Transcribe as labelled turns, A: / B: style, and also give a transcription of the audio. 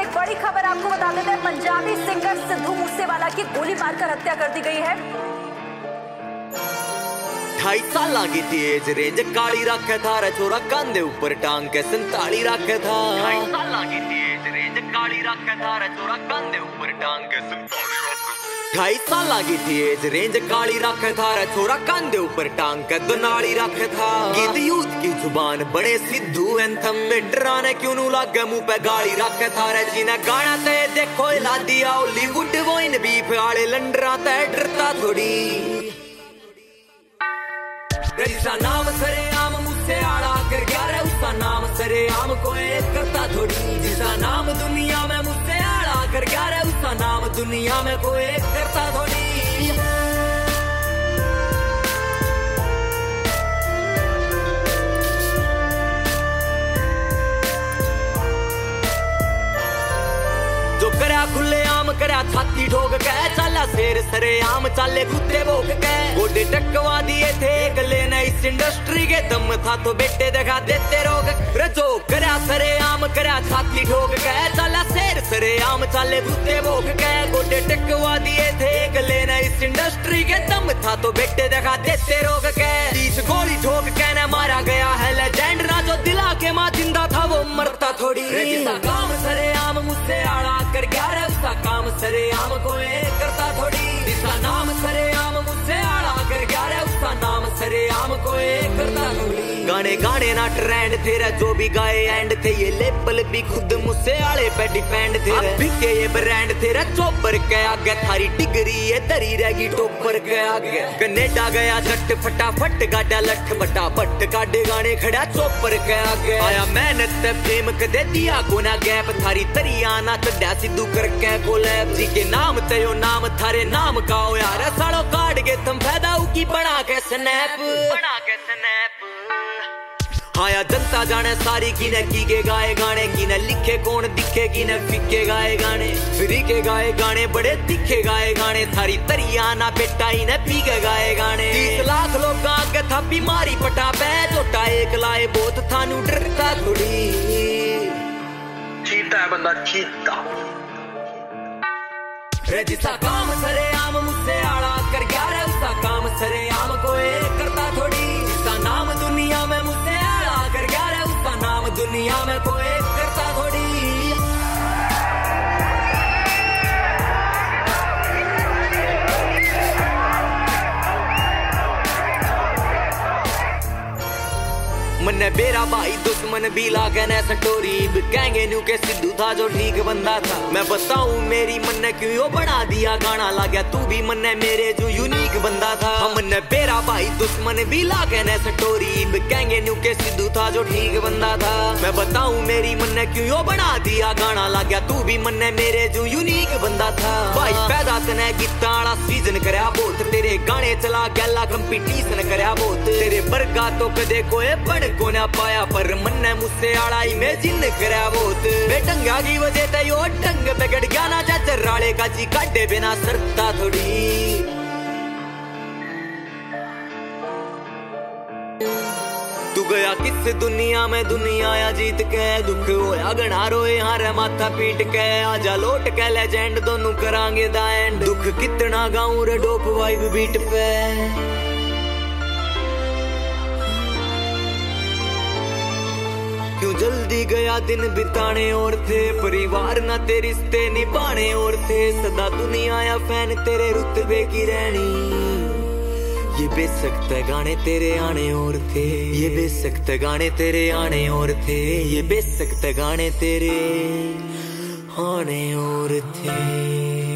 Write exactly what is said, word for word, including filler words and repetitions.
A: बड़ी खबर आपको बता देते हैं, पंजाबी सिंगर सिद्धू मूसेवाला की गोली मारकर हत्या कर दी गई है।
B: ढाई साल की तेज रेंज काली रख था रे छोरा कांधे ऊपर टांग के संताली रख था। ढाई साल की तेज रेंज काली रख था रे छोरा कांधे ऊपर टांग के संताली ढाई साल की तेज रेंज काली रख था रे छोरा कांधे ऊपर टांग के दुनाली रख था। गीत यूथ की जुबान बड़े सिद्धू एंथम में डराने क्यों नू लागे मुंह पे गाली रख था रे जिन्हें गाना ते देखो ला दिया हॉलीवुड वो इन बीफ आले लंडरा ते डरता थोड़ी। जिसका नाम सरे आम मुझसे आड़ा कर गया रे उसका नाम सरे आम कोई करता थोड़ी। जिसका नाम दुनिया में मुझसे आड़ा कर गया रे उसका नाम दुनिया में कोई करता थोड़ी। जो करया खुले आम करया छाती ठोक के चाला शेर सरे आम चाले कुत्ते भोग के गोडे टकवा दिए थे गले ने इस इंडस्ट्री के दम था तो बेटे दिखा देते रोग। जो करया सरे आम करया छाती ठोक के चाला शेर सरे आम चाले कुत्ते भोग के गोडे टकवा दिए थे गले ने इस इंडस्ट्री के दम था तो बेटे दिखा देते रोग के। तीस गोली ठोक के न मारा गया है लेजेंड ना जो दिला के मां जिंदा था वो मरता थोड़ी। जिसका काम सरे आम मुझसे आड़ा कर गया रे उसका काम सरे आम कोई करता थोड़ी। जिसका नाम सरे आम मुझसे आड़ा कर गया रे उसका नाम सरे आम कोई करता थोड़ी। गाने गाने ना ट्रेंड तेरा जो भी गाए एंड थे ये लेबल भी खुद मुझसे आड़े पे डिपेंड थे। बिके ये ब्रांड तेरा चौपर के आगे थारी डिग्री ये तरी रहेगी टोपर के आगे। कनेडा गया झट फटाफट गाड़ा लठ बटा बट काटे गाने खड़ा चौपर के आगे। आया मेहनत फेम कदे दिया कोना गैप थारी तरिया ना चढ़ा सिद्धू करके कोलैब जी के नाम ते यो नाम थारे नाम का हो यार सालो काट के तुम फायदा की बना के स्नैप बना के स्नैप। आया जनता जाने सारी की ने की के गाए गाने की ने लिखे कौन दिखे की ने फिके गाए गाने फ्री के गाए गाने बड़े दिखे गाए गाने थारी तरिया ना बेटा ही ने पी के गाए गाने। तीस लाख लोग आगे था बीमारी पटा पे जोटा एक लाए बहुत थानू डरता थोड़ी।
C: चीता है बंदा चीता।
B: जिसका काम सरे आम मुझसे आड़ा कर गया रे उसका काम सरे आम कोई करता थोड़ी। जिसका नाम दुनिया में मुझसे आड़ा कर गया रे उसका नाम दुनिया में कोई करता थोड़ी। मन्ने बेरा भाई दुश्मन भी लागे ने सटोरी कहेंगे न्यू के सिद्धू था जो ठीक बंदा था। मैं बताऊं मेरी मन्ने क्यों यो बना दिया गाना लागे तू भी मन्ने मेरे जो यूनिक बंदा था। हम मन्ने बेरा भाई दुश्मन भी लागे ने सटोरी कहेंगे न्यू के सिद्धू था जो ठीक बंदा था। मैं बताऊं मेरी मन्ने क्यों यो बना दिया गाना लागे तू भी मन्ने मेरे जो यूनिक बंदा था। भाई पैदा तने गीता वाला सीजन करया बहुत तेरे गाने चला गैला कंपटीशन करया बहुत तेरे बरगा तो कदे कोई बड़ को ना पाया पर मन्ने मुझसे आड़ा इमेजिन करा बहुत। बेटंगा की वजह ते यो ढंग बिगड़ गया ना चाचर राले का जी काटे बिना सरता थोड़ी। तू गया किस दुनिया में दुनिया या जीत के दुख होया गना रोए हारे माथा पीट के आजा लौट के लेजेंड दोनों करांगे दा एंड। दुख कितना गाऊं रे डोप वाइब बीट पे। क्यों जल्दी गया दिन बिताने और थे परिवार ना तेरे रिश्ते निभाने और थे सदा दुनिया या फैन तेरे रुतबे की रहनी। ये बेसख्त गाने तेरे आने और थे ये बेसख्त गाने तेरे आने और थे ये बेसख्त गाने तेरे आने और थे।